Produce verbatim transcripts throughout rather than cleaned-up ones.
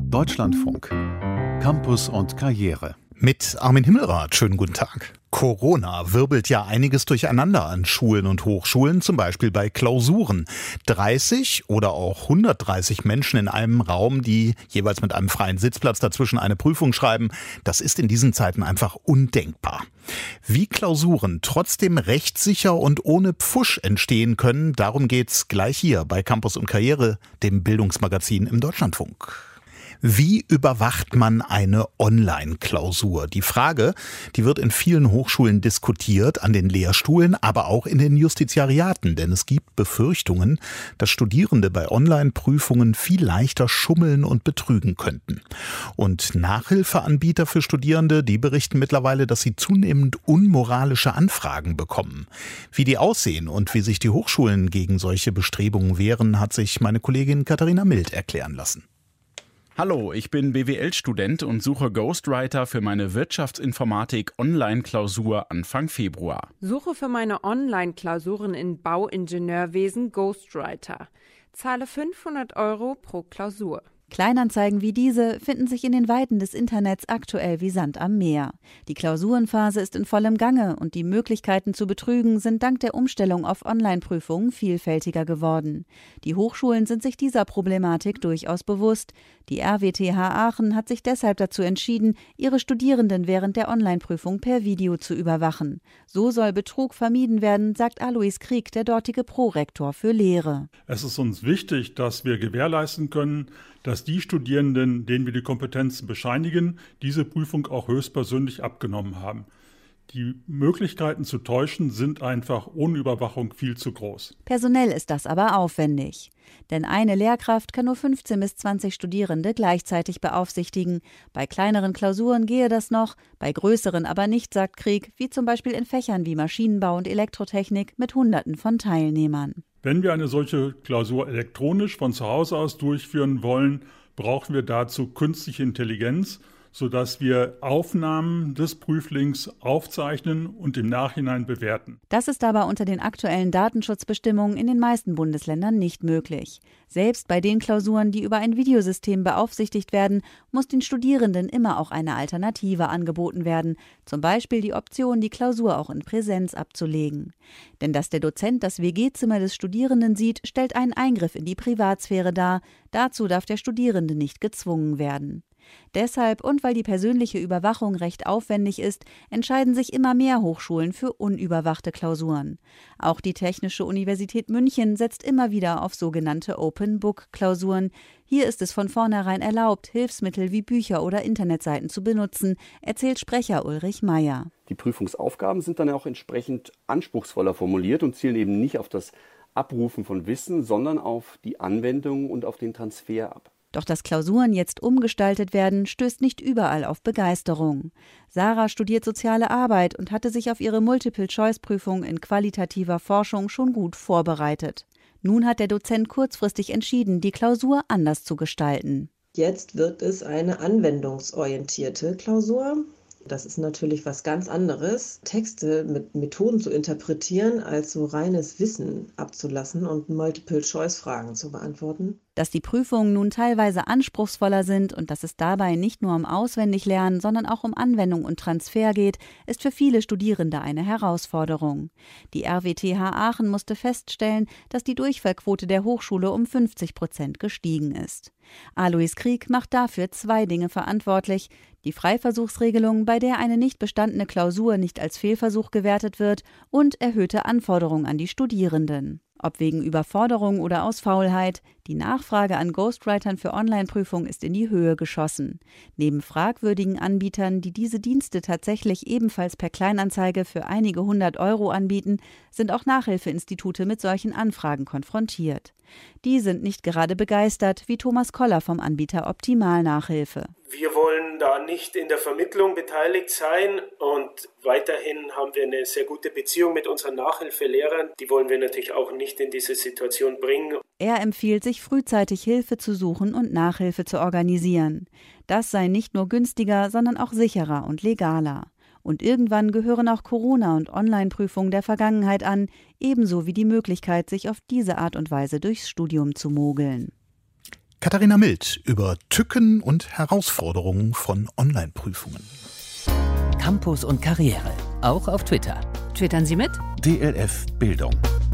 Deutschlandfunk. Campus und Karriere. Mit Armin Himmelrath, schönen guten Tag. Corona wirbelt ja einiges durcheinander an Schulen und Hochschulen, zum Beispiel bei Klausuren. dreißig oder auch hundertdreißig Menschen in einem Raum, die jeweils mit einem freien Sitzplatz dazwischen eine Prüfung schreiben, das ist in diesen Zeiten einfach undenkbar. Wie Klausuren trotzdem rechtssicher und ohne Pfusch entstehen können, darum geht's gleich hier bei Campus und Karriere, dem Bildungsmagazin im Deutschlandfunk. Wie überwacht man eine Online-Klausur? Die Frage, die wird in vielen Hochschulen diskutiert, an den Lehrstuhlen, aber auch in den Justiziariaten. Denn es gibt Befürchtungen, dass Studierende bei Online-Prüfungen viel leichter schummeln und betrügen könnten. Und Nachhilfeanbieter für Studierende, die berichten mittlerweile, dass sie zunehmend unmoralische Anfragen bekommen. Wie die aussehen und wie sich die Hochschulen gegen solche Bestrebungen wehren, hat sich meine Kollegin Katharina Mild erklären lassen. Hallo, ich bin B W L-Student und suche Ghostwriter für meine Wirtschaftsinformatik-Online-Klausur Anfang Februar. Suche für meine Online-Klausuren in Bauingenieurwesen Ghostwriter. Zahle fünfhundert Euro pro Klausur. Kleinanzeigen wie diese finden sich in den Weiten des Internets aktuell wie Sand am Meer. Die Klausurenphase ist in vollem Gange und die Möglichkeiten zu betrügen sind dank der Umstellung auf Online-Prüfungen vielfältiger geworden. Die Hochschulen sind sich dieser Problematik durchaus bewusst. Die R W T H Aachen hat sich deshalb dazu entschieden, ihre Studierenden während der Online-Prüfung per Video zu überwachen. So soll Betrug vermieden werden, sagt Alois Krieg, der dortige Prorektor für Lehre. Es ist uns wichtig, dass wir gewährleisten können, dass die Studierenden, denen wir die Kompetenzen bescheinigen, diese Prüfung auch höchstpersönlich abgenommen haben. Die Möglichkeiten zu täuschen sind einfach ohne Überwachung viel zu groß. Personell ist das aber aufwendig. Denn eine Lehrkraft kann nur fünfzehn bis zwanzig Studierende gleichzeitig beaufsichtigen. Bei kleineren Klausuren gehe das noch, bei größeren aber nicht, sagt Krieg, wie zum Beispiel in Fächern wie Maschinenbau und Elektrotechnik mit Hunderten von Teilnehmern. Wenn wir eine solche Klausur elektronisch von zu Hause aus durchführen wollen, brauchen wir dazu künstliche Intelligenz, sodass wir Aufnahmen des Prüflings aufzeichnen und im Nachhinein bewerten. Das ist aber unter den aktuellen Datenschutzbestimmungen in den meisten Bundesländern nicht möglich. Selbst bei den Klausuren, die über ein Videosystem beaufsichtigt werden, muss den Studierenden immer auch eine Alternative angeboten werden, zum Beispiel die Option, die Klausur auch in Präsenz abzulegen. Denn dass der Dozent das W G-Zimmer des Studierenden sieht, stellt einen Eingriff in die Privatsphäre dar. Dazu darf der Studierende nicht gezwungen werden. Deshalb und weil die persönliche Überwachung recht aufwendig ist, entscheiden sich immer mehr Hochschulen für unüberwachte Klausuren. Auch die Technische Universität München setzt immer wieder auf sogenannte Open-Book-Klausuren. Hier ist es von vornherein erlaubt, Hilfsmittel wie Bücher oder Internetseiten zu benutzen, erzählt Sprecher Ulrich Meyer. Die Prüfungsaufgaben sind dann auch entsprechend anspruchsvoller formuliert und zielen eben nicht auf das Abrufen von Wissen, sondern auf die Anwendung und auf den Transfer ab. Doch dass Klausuren jetzt umgestaltet werden, stößt nicht überall auf Begeisterung. Sarah studiert Soziale Arbeit und hatte sich auf ihre Multiple-Choice-Prüfung in qualitativer Forschung schon gut vorbereitet. Nun hat der Dozent kurzfristig entschieden, die Klausur anders zu gestalten. Jetzt wird es eine anwendungsorientierte Klausur. Das ist natürlich was ganz anderes, Texte mit Methoden zu interpretieren, als so reines Wissen abzulassen und Multiple-Choice-Fragen zu beantworten. Dass die Prüfungen nun teilweise anspruchsvoller sind und dass es dabei nicht nur um Auswendiglernen, sondern auch um Anwendung und Transfer geht, ist für viele Studierende eine Herausforderung. Die R W T H Aachen musste feststellen, dass die Durchfallquote der Hochschule um fünfzig Prozent gestiegen ist. Alois Krieg macht dafür zwei Dinge verantwortlich: die Freiversuchsregelung, bei der eine nicht bestandene Klausur nicht als Fehlversuch gewertet wird, und erhöhte Anforderungen an die Studierenden. Ob wegen Überforderung oder aus Faulheit, die Nachfrage an Ghostwritern für Online-Prüfungen ist in die Höhe geschossen. Neben fragwürdigen Anbietern, die diese Dienste tatsächlich ebenfalls per Kleinanzeige für einige hundert Euro anbieten, sind auch Nachhilfeinstitute mit solchen Anfragen konfrontiert. Die sind nicht gerade begeistert, wie Thomas Koller vom Anbieter Optimal Nachhilfe. Wir wollen da nicht in der Vermittlung beteiligt sein und weiterhin haben wir eine sehr gute Beziehung mit unseren Nachhilfelehrern. Die wollen wir natürlich auch nicht in diese Situation bringen. Er empfiehlt, sich frühzeitig Hilfe zu suchen und Nachhilfe zu organisieren. Das sei nicht nur günstiger, sondern auch sicherer und legaler. Und irgendwann gehören auch Corona- und Online-Prüfungen der Vergangenheit an, ebenso wie die Möglichkeit, sich auf diese Art und Weise durchs Studium zu mogeln. Katharina Mild über Tücken und Herausforderungen von Online-Prüfungen. Campus und Karriere, auch auf Twitter. Twittern Sie mit D L F Bildung.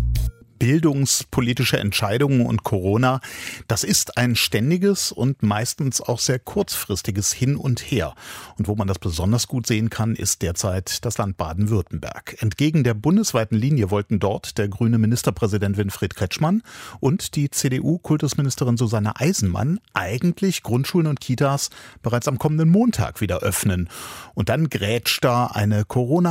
Bildungspolitische Entscheidungen und Corona, das ist ein ständiges und meistens auch sehr kurzfristiges Hin und Her. Und wo man das besonders gut sehen kann, ist derzeit das Land Baden-Württemberg. Entgegen der bundesweiten Linie wollten dort der grüne Ministerpräsident Winfried Kretschmann und die C D U-Kultusministerin Susanne Eisenmann eigentlich Grundschulen und Kitas bereits am kommenden Montag wieder öffnen. Und dann grätscht da eine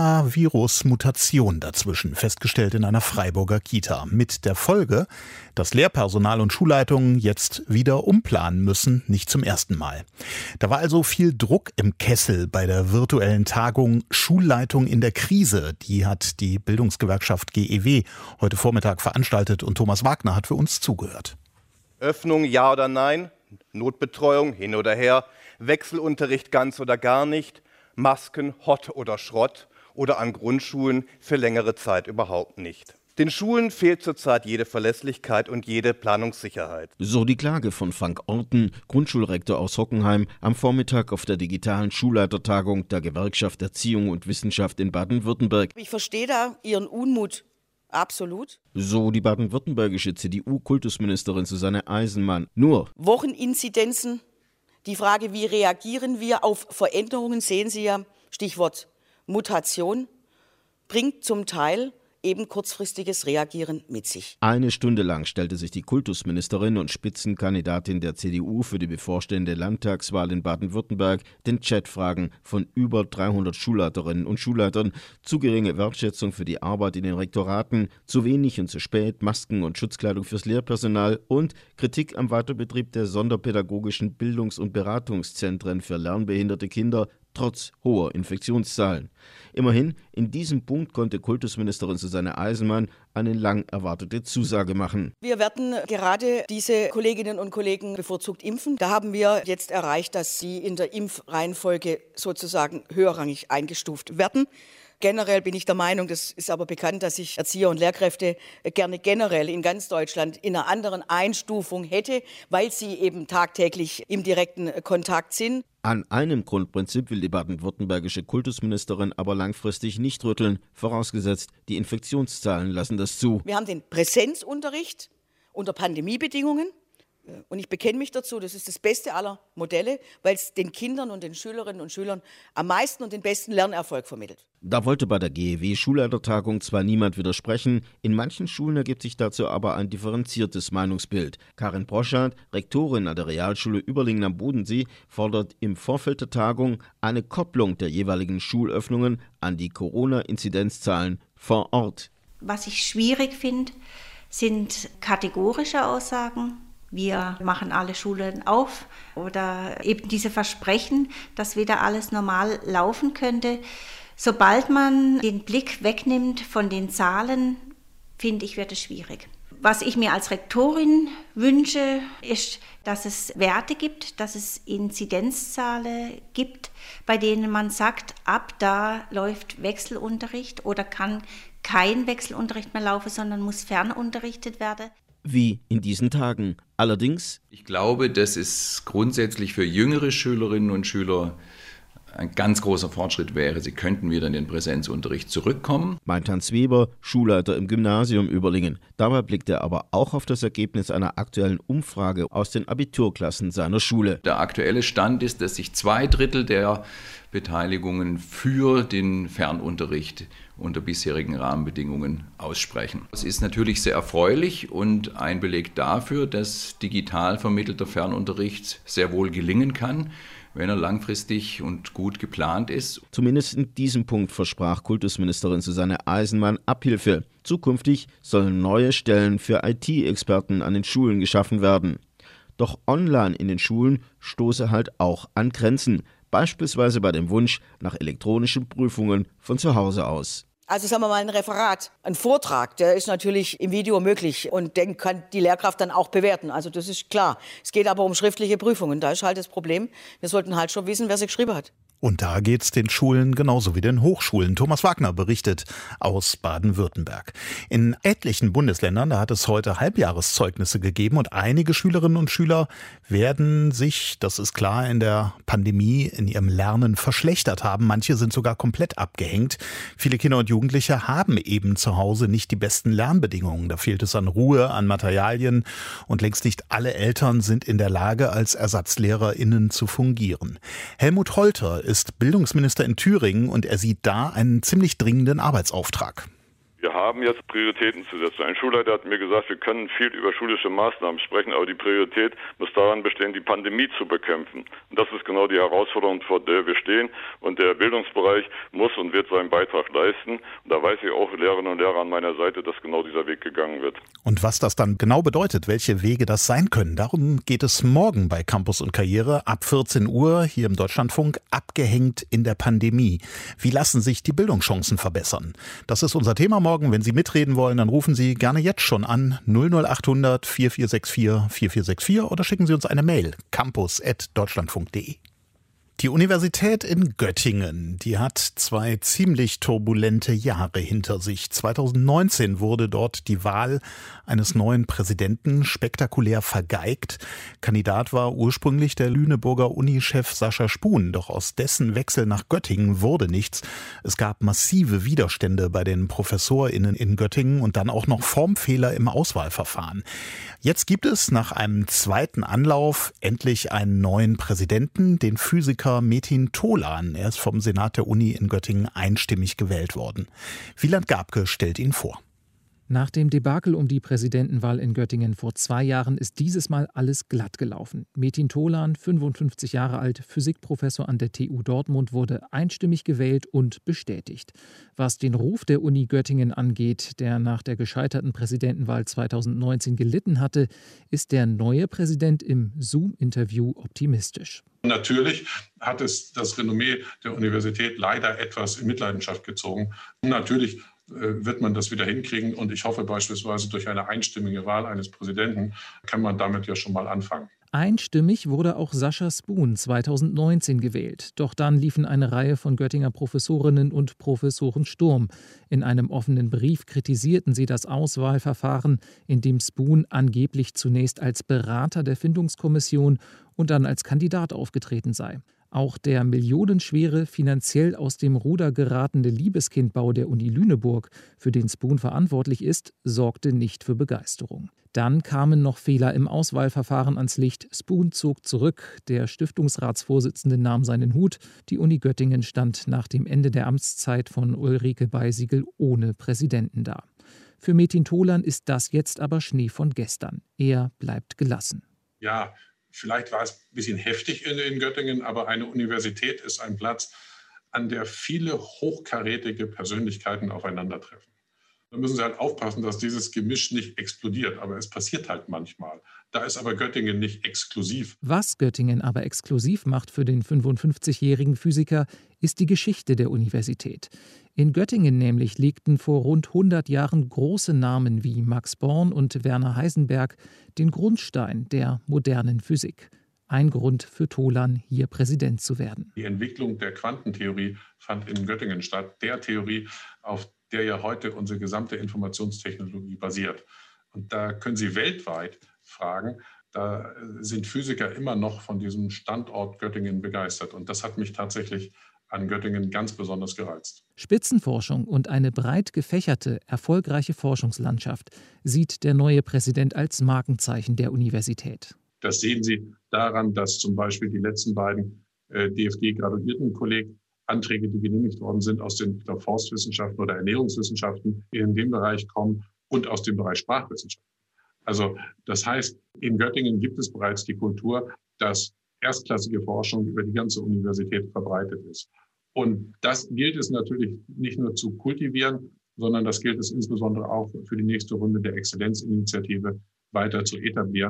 Coronavirus-Mutation dazwischen, festgestellt in einer Freiburger Kita. Mit der Folge, dass Lehrpersonal und Schulleitungen jetzt wieder umplanen müssen, nicht zum ersten Mal. Da war also viel Druck im Kessel bei der virtuellen Tagung Schulleitung in der Krise. Die hat die Bildungsgewerkschaft G E W heute Vormittag veranstaltet und Thomas Wagner hat für uns zugehört. Öffnung ja oder nein, Notbetreuung hin oder her, Wechselunterricht ganz oder gar nicht, Masken hot oder Schrott oder an Grundschulen für längere Zeit überhaupt nicht. Den Schulen fehlt zurzeit jede Verlässlichkeit und jede Planungssicherheit. So die Klage von Frank Orten, Grundschulrektor aus Hockenheim, am Vormittag auf der digitalen Schulleitertagung der Gewerkschaft Erziehung und Wissenschaft in Baden-Württemberg. Ich verstehe da Ihren Unmut absolut. So die baden-württembergische C D U-Kultusministerin Susanne Eisenmann. Nur Wocheninzidenzen, die Frage, wie reagieren wir auf Veränderungen, sehen Sie ja, Stichwort Mutation, bringt zum Teil eben kurzfristiges Reagieren mit sich. Eine Stunde lang stellte sich die Kultusministerin und Spitzenkandidatin der C D U für die bevorstehende Landtagswahl in Baden-Württemberg den Chatfragen von über dreihundert Schulleiterinnen und Schulleitern, zu geringe Wertschätzung für die Arbeit in den Rektoraten, zu wenig und zu spät Masken und Schutzkleidung fürs Lehrpersonal und Kritik am Weiterbetrieb der sonderpädagogischen Bildungs- und Beratungszentren für lernbehinderte Kinder, trotz hoher Infektionszahlen. Immerhin, in diesem Punkt konnte Kultusministerin Susanne Eisenmann eine lang erwartete Zusage machen. Wir werden gerade diese Kolleginnen und Kollegen bevorzugt impfen. Da haben wir jetzt erreicht, dass sie in der Impfreihenfolge sozusagen höherrangig eingestuft werden. Generell bin ich der Meinung, das ist aber bekannt, dass ich Erzieher und Lehrkräfte gerne generell in ganz Deutschland in einer anderen Einstufung hätte, weil sie eben tagtäglich im direkten Kontakt sind. An einem Grundprinzip will die baden-württembergische Kultusministerin aber langfristig nicht rütteln, vorausgesetzt, die Infektionszahlen lassen das zu. Wir haben den Präsenzunterricht unter Pandemiebedingungen. Und ich bekenne mich dazu, das ist das beste aller Modelle, weil es den Kindern und den Schülerinnen und Schülern am meisten und den besten Lernerfolg vermittelt. Da wollte bei der G E W-Schulleitertagung zwar niemand widersprechen, in manchen Schulen ergibt sich dazu aber ein differenziertes Meinungsbild. Karin Broschardt, Rektorin an der Realschule Überlingen am Bodensee, fordert im Vorfeld der Tagung eine Kopplung der jeweiligen Schulöffnungen an die Corona-Inzidenzzahlen vor Ort. Was ich schwierig finde, sind kategorische Aussagen. Wir machen alle Schulen auf oder eben diese Versprechen, dass wieder alles normal laufen könnte. Sobald man den Blick wegnimmt von den Zahlen, finde ich, wird es schwierig. Was ich mir als Rektorin wünsche, ist, dass es Werte gibt, dass es Inzidenzzahlen gibt, bei denen man sagt, ab da läuft Wechselunterricht oder kann kein Wechselunterricht mehr laufen, sondern muss fernunterrichtet werden. Wie in diesen Tagen. Allerdings, ich glaube, dass es grundsätzlich für jüngere Schülerinnen und Schüler ein ganz großer Fortschritt wäre. Sie könnten wieder in den Präsenzunterricht zurückkommen. Meint Hans Weber, Schulleiter im Gymnasium Überlingen. Dabei blickt er aber auch auf das Ergebnis einer aktuellen Umfrage aus den Abiturklassen seiner Schule. Der aktuelle Stand ist, dass sich zwei Drittel der Beteiligungen für den Fernunterricht unter bisherigen Rahmenbedingungen aussprechen. Das ist natürlich sehr erfreulich und ein Beleg dafür, dass digital vermittelter Fernunterricht sehr wohl gelingen kann, wenn er langfristig und gut geplant ist. Zumindest in diesem Punkt versprach Kultusministerin Susanne Eisenmann Abhilfe. Zukünftig sollen neue Stellen für I T-Experten an den Schulen geschaffen werden. Doch online in den Schulen stoße halt auch an Grenzen. Beispielsweise bei dem Wunsch nach elektronischen Prüfungen von zu Hause aus. Also sagen wir mal ein Referat, ein Vortrag, der ist natürlich im Video möglich und den kann die Lehrkraft dann auch bewerten. Also das ist klar. Es geht aber um schriftliche Prüfungen. Da ist halt das Problem, wir sollten halt schon wissen, wer sie geschrieben hat. Und da geht's den Schulen genauso wie den Hochschulen. Thomas Wagner berichtet aus Baden-Württemberg. In etlichen Bundesländern, da hat es heute Halbjahreszeugnisse gegeben und einige Schülerinnen und Schüler werden sich, das ist klar, in der Pandemie in ihrem Lernen verschlechtert haben. Manche sind sogar komplett abgehängt. Viele Kinder und Jugendliche haben eben zu Hause nicht die besten Lernbedingungen. Da fehlt es an Ruhe, an Materialien und längst nicht alle Eltern sind in der Lage, als ErsatzlehrerInnen zu fungieren. Helmut Holter ist Bildungsminister in Thüringen und er sieht da einen ziemlich dringenden Arbeitsauftrag. Wir haben jetzt Prioritäten zu setzen. Ein Schulleiter hat mir gesagt, wir können viel über schulische Maßnahmen sprechen, aber die Priorität muss daran bestehen, die Pandemie zu bekämpfen. Und das ist genau die Herausforderung, vor der wir stehen. Und der Bildungsbereich muss und wird seinen Beitrag leisten. Und da weiß ich auch, Lehrerinnen und Lehrer an meiner Seite, dass genau dieser Weg gegangen wird. Und was das dann genau bedeutet, welche Wege das sein können, darum geht es morgen bei Campus und Karriere ab vierzehn Uhr hier im Deutschlandfunk, abgehängt in der Pandemie. Wie lassen sich die Bildungschancen verbessern? Das ist unser Thema morgen. Wenn Sie mitreden wollen, dann rufen Sie gerne jetzt schon an null null acht hundert vier vier sechs vier vier vier sechs vier oder schicken Sie uns eine Mail campus at deutschlandfunk punkt de. Die Universität in Göttingen, die hat zwei ziemlich turbulente Jahre hinter sich. zweitausendneunzehn wurde dort die Wahl eines neuen Präsidenten spektakulär vergeigt. Kandidat war ursprünglich der Lüneburger Uni-Chef Sascha Spuhn, doch aus dessen Wechsel nach Göttingen wurde nichts. Es gab massive Widerstände bei den ProfessorInnen in Göttingen und dann auch noch Formfehler im Auswahlverfahren. Jetzt gibt es nach einem zweiten Anlauf endlich einen neuen Präsidenten, den Physiker Metin Tolan. Er ist vom Senat der Uni in Göttingen einstimmig gewählt worden. Wieland Gabke stellt ihn vor. Nach dem Debakel um die Präsidentenwahl in Göttingen vor zwei Jahren ist dieses Mal alles glatt gelaufen. Metin Tolan, fünfundfünfzig Jahre alt, Physikprofessor an der T U Dortmund, wurde einstimmig gewählt und bestätigt. Was den Ruf der Uni Göttingen angeht, der nach der gescheiterten Präsidentenwahl zweitausendneunzehn gelitten hatte, ist der neue Präsident im Zoom-Interview optimistisch. Natürlich hat es das Renommee der Universität leider etwas in Mitleidenschaft gezogen. Natürlich wird man das wieder hinkriegen und ich hoffe beispielsweise durch eine einstimmige Wahl eines Präsidenten kann man damit ja schon mal anfangen. Einstimmig wurde auch Sascha Spuhn zweitausendneunzehn gewählt. Doch dann liefen eine Reihe von Göttinger Professorinnen und Professoren Sturm. In einem offenen Brief kritisierten sie das Auswahlverfahren, in dem Spuhn angeblich zunächst als Berater der Findungskommission und dann als Kandidat aufgetreten sei. Auch der millionenschwere, finanziell aus dem Ruder geratene Liebeskindbau der Uni Lüneburg, für den Spuhn verantwortlich ist, sorgte nicht für Begeisterung. Dann kamen noch Fehler im Auswahlverfahren ans Licht. Spuhn zog zurück, der Stiftungsratsvorsitzende nahm seinen Hut. Die Uni Göttingen stand nach dem Ende der Amtszeit von Ulrike Beisiegel ohne Präsidenten da. Für Metin Tolan ist das jetzt aber Schnee von gestern. Er bleibt gelassen. Ja, vielleicht war es ein bisschen heftig in, in Göttingen, aber eine Universität ist ein Platz, an der viele hochkarätige Persönlichkeiten aufeinandertreffen. Da müssen Sie halt aufpassen, dass dieses Gemisch nicht explodiert, aber es passiert halt manchmal. Da ist aber Göttingen nicht exklusiv. Was Göttingen aber exklusiv macht für den fünfundfünfzigjährigen Physiker, ist die Geschichte der Universität. In Göttingen nämlich legten vor rund hundert Jahren große Namen wie Max Born und Werner Heisenberg den Grundstein der modernen Physik. Ein Grund für Tolan, hier Präsident zu werden. Die Entwicklung der Quantentheorie fand in Göttingen statt, der Theorie, auf der ja heute unsere gesamte Informationstechnologie basiert. Und da können Sie weltweit fragen, da sind Physiker immer noch von diesem Standort Göttingen begeistert. Und das hat mich tatsächlich an Göttingen ganz besonders gereizt. Spitzenforschung und eine breit gefächerte, erfolgreiche Forschungslandschaft sieht der neue Präsident als Markenzeichen der Universität. Das sehen Sie daran, dass zum Beispiel die letzten beiden äh, D F G-Graduiertenkolleg Anträge, die genehmigt worden sind, aus den ich glaube, Forstwissenschaften oder Ernährungswissenschaften in dem Bereich kommen und aus dem Bereich Sprachwissenschaften. Also das heißt, in Göttingen gibt es bereits die Kultur, dass erstklassige Forschung über die ganze Universität verbreitet ist. Und das gilt es natürlich nicht nur zu kultivieren, sondern das gilt es insbesondere auch für die nächste Runde der Exzellenzinitiative weiter zu etablieren.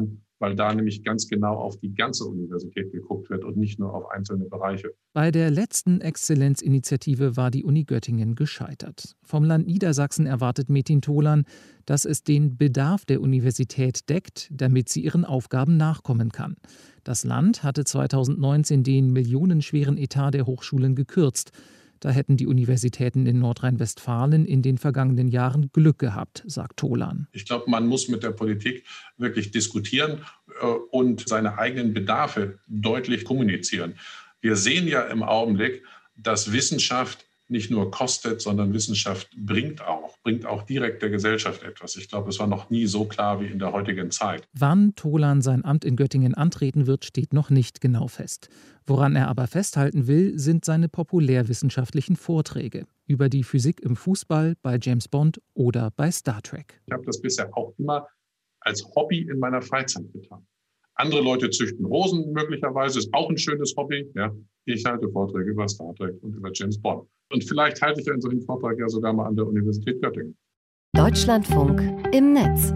weil da nämlich ganz genau auf die ganze Universität geguckt wird und nicht nur auf einzelne Bereiche. Bei der letzten Exzellenzinitiative war die Uni Göttingen gescheitert. Vom Land Niedersachsen erwartet Metin Tholan, dass es den Bedarf der Universität deckt, damit sie ihren Aufgaben nachkommen kann. Das Land hatte zweitausendneunzehn den millionenschweren Etat der Hochschulen gekürzt. Da hätten die Universitäten in Nordrhein-Westfalen in den vergangenen Jahren Glück gehabt, sagt Tholan. Ich glaube, man muss mit der Politik wirklich diskutieren äh, und seine eigenen Bedarfe deutlich kommunizieren. Wir sehen ja im Augenblick, dass Wissenschaft nicht nur kostet, sondern Wissenschaft bringt auch, bringt auch direkt der Gesellschaft etwas. Ich glaube, es war noch nie so klar wie in der heutigen Zeit. Wann Tholan sein Amt in Göttingen antreten wird, steht noch nicht genau fest. Woran er aber festhalten will, sind seine populärwissenschaftlichen Vorträge über die Physik im Fußball, bei James Bond oder bei Star Trek. Ich habe das bisher auch immer als Hobby in meiner Freizeit getan. Andere Leute züchten Rosen möglicherweise, ist auch ein schönes Hobby. Ja. Ich halte Vorträge über Star Trek und über James Bond. Und vielleicht halte ich einen solchen Vortrag ja sogar mal an der Universität Göttingen. Deutschlandfunk im Netz.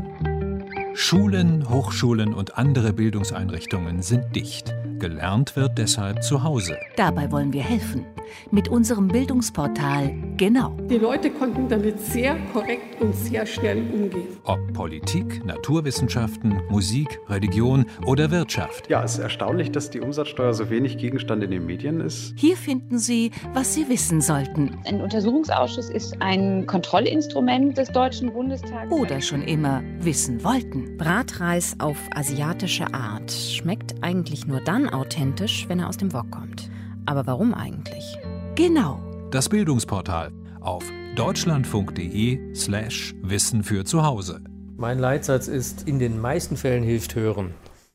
Schulen, Hochschulen und andere Bildungseinrichtungen sind dicht. Gelernt wird deshalb zu Hause. Dabei wollen wir helfen. Mit unserem Bildungsportal Genau. Die Leute konnten damit sehr korrekt und sehr schnell umgehen. Ob Politik, Naturwissenschaften, Musik, Religion oder Wirtschaft. Ja, es ist erstaunlich, dass die Umsatzsteuer so wenig Gegenstand in den Medien ist. Hier finden Sie, was Sie wissen sollten. Ein Untersuchungsausschuss ist ein Kontrollinstrument des Deutschen Bundestages. Oder schon immer wissen wollten. Bratreis auf asiatische Art schmeckt eigentlich nur dann authentisch, wenn er aus dem Wok kommt. Aber warum eigentlich? Genau. Das Bildungsportal auf deutschlandfunk.de slash Wissen für zu Hause. Mein Leitsatz ist, in den meisten Fällen hilft Hören.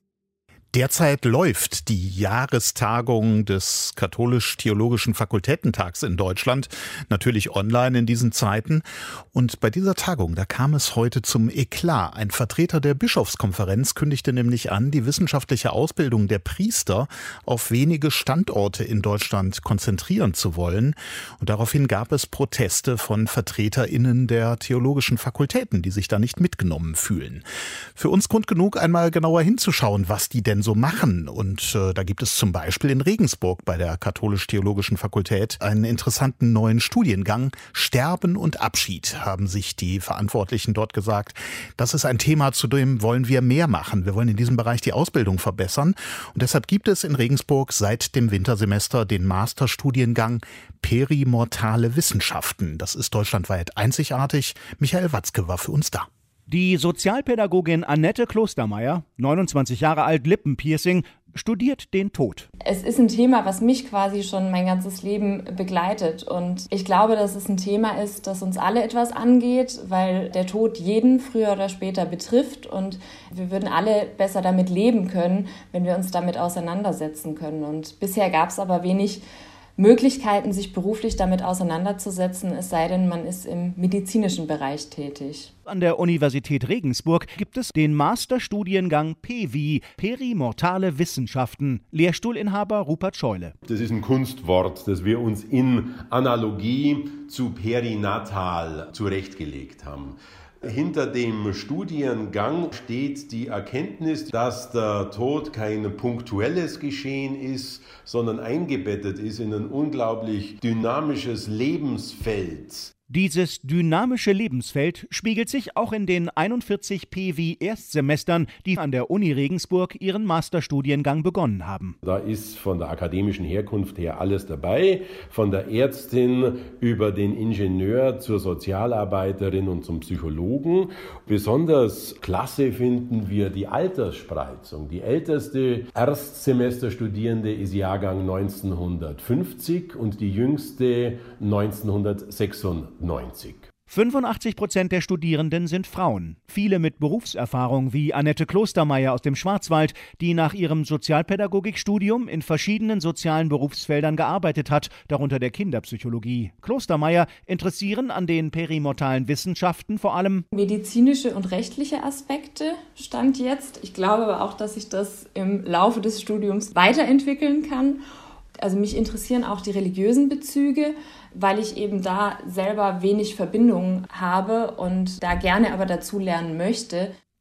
Derzeit läuft die Jahrestagung des Katholisch-Theologischen Fakultätentags in Deutschland, natürlich online in diesen Zeiten. Und bei dieser Tagung, da kam es heute zum Eklat. Ein Vertreter der Bischofskonferenz kündigte nämlich an, die wissenschaftliche Ausbildung der Priester auf wenige Standorte in Deutschland konzentrieren zu wollen. Und daraufhin gab es Proteste von VertreterInnen der theologischen Fakultäten, die sich da nicht mitgenommen fühlen. Für uns Grund genug, einmal genauer hinzuschauen, was die denn so machen. Und äh, da gibt es zum Beispiel in Regensburg bei der Katholisch-Theologischen Fakultät einen interessanten neuen Studiengang. Sterben und Abschied, haben sich die Verantwortlichen dort gesagt. Das ist ein Thema, zu dem wollen wir mehr machen. Wir wollen in diesem Bereich die Ausbildung verbessern. Und deshalb gibt es in Regensburg seit dem Wintersemester den Masterstudiengang Perimortale Wissenschaften. Das ist deutschlandweit einzigartig. Michael Watzke war für uns da. Die Sozialpädagogin Annette Klostermeier, neunundzwanzig Jahre alt, Lippenpiercing, studiert den Tod. Es ist ein Thema, was mich quasi schon mein ganzes Leben begleitet. Und ich glaube, dass es ein Thema ist, das uns alle etwas angeht, weil der Tod jeden früher oder später betrifft. Und wir würden alle besser damit leben können, wenn wir uns damit auseinandersetzen können. Und bisher gab es aber wenig Möglichkeiten, sich beruflich damit auseinanderzusetzen, es sei denn, man ist im medizinischen Bereich tätig. An der Universität Regensburg gibt es den Masterstudiengang P W I, Perimortale Wissenschaften. Lehrstuhlinhaber Rupert Scheule. Das ist ein Kunstwort, das wir uns in Analogie zu perinatal zurechtgelegt haben. Hinter dem Studiengang steht die Erkenntnis, dass der Tod kein punktuelles Geschehen ist, sondern eingebettet ist in ein unglaublich dynamisches Lebensfeld. Dieses dynamische Lebensfeld spiegelt sich auch in den einundvierzig P W I-Erstsemestern, die an der Uni Regensburg ihren Masterstudiengang begonnen haben. Da ist von der akademischen Herkunft her alles dabei, von der Ärztin über den Ingenieur zur Sozialarbeiterin und zum Psychologen. Besonders klasse finden wir die Altersspreizung. Die älteste Erstsemesterstudierende ist Jahrgang neunzehnhundertfünfzig und die jüngste neunzehnhundertsechsundneunzig. fünfundachtzig Prozent der Studierenden sind Frauen. Viele mit Berufserfahrung wie Annette Klostermeier aus dem Schwarzwald, die nach ihrem Sozialpädagogikstudium in verschiedenen sozialen Berufsfeldern gearbeitet hat, darunter der Kinderpsychologie. Klostermeier interessieren an den perimortalen Wissenschaften vor allem medizinische und rechtliche Aspekte, Stand jetzt. Ich glaube aber auch, dass sich das im Laufe des Studiums weiterentwickeln kann. Also mich interessieren auch die religiösen Bezüge, weil ich eben da selber wenig Verbindungen habe und da gerne aber dazu lernen möchte.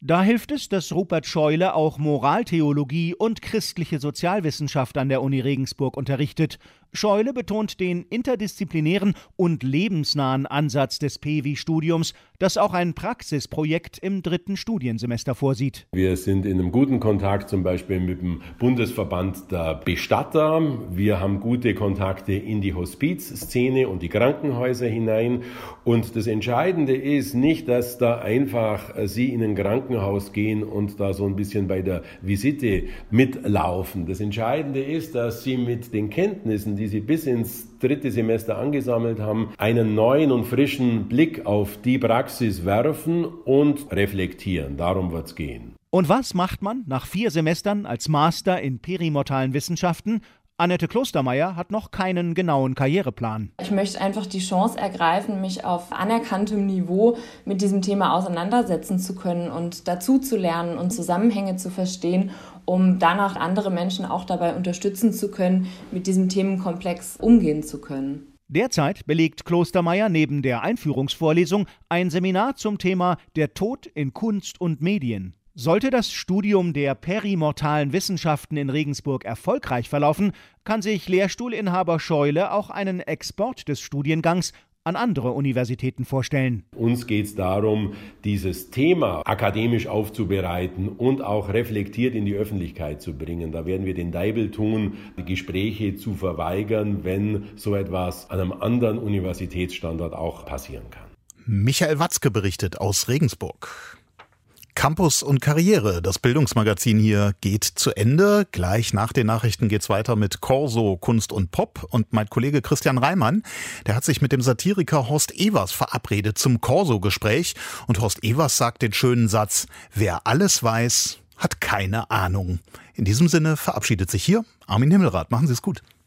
Da hilft es, dass Rupert Scheule auch Moraltheologie und christliche Sozialwissenschaft an der Uni Regensburg unterrichtet. Scheule betont den interdisziplinären und lebensnahen Ansatz des P W I-Studiums, das auch ein Praxisprojekt im dritten Studiensemester vorsieht. Wir sind in einem guten Kontakt zum Beispiel mit dem Bundesverband der Bestatter. Wir haben gute Kontakte in die Hospizszene und die Krankenhäuser hinein. Und das Entscheidende ist nicht, dass da einfach Sie in ein Krankenhaus gehen und da so ein bisschen bei der Visite mitlaufen. Das Entscheidende ist, dass Sie mit den Kenntnissen, die Sie bis ins dritte Semester angesammelt haben, einen neuen und frischen Blick auf die Praxis werfen und reflektieren. Darum wird es gehen. Und was macht man nach vier Semestern als Master in perimortalen Wissenschaften? Annette Klostermeier hat noch keinen genauen Karriereplan. Ich möchte einfach die Chance ergreifen, mich auf anerkanntem Niveau mit diesem Thema auseinandersetzen zu können und dazu zu lernen und Zusammenhänge zu verstehen, um danach andere Menschen auch dabei unterstützen zu können, mit diesem Themenkomplex umgehen zu können. Derzeit belegt Klostermeier neben der Einführungsvorlesung ein Seminar zum Thema Der Tod in Kunst und Medien. Sollte das Studium der perimortalen Wissenschaften in Regensburg erfolgreich verlaufen, kann sich Lehrstuhlinhaber Scheule auch einen Export des Studiengangs an andere Universitäten vorstellen. Uns geht es darum, dieses Thema akademisch aufzubereiten und auch reflektiert in die Öffentlichkeit zu bringen. Da werden wir den Deibel tun, die Gespräche zu verweigern, wenn so etwas an einem anderen Universitätsstandort auch passieren kann. Michael Watzke berichtet aus Regensburg. Campus und Karriere, das Bildungsmagazin hier geht zu Ende. Gleich nach den Nachrichten geht's weiter mit Corso, Kunst und Pop. Und mein Kollege Christian Reimann, der hat sich mit dem Satiriker Horst Ewers verabredet zum Corso-Gespräch. Und Horst Ewers sagt den schönen Satz, wer alles weiß, hat keine Ahnung. In diesem Sinne verabschiedet sich hier Armin Himmelrath. Machen Sie es gut.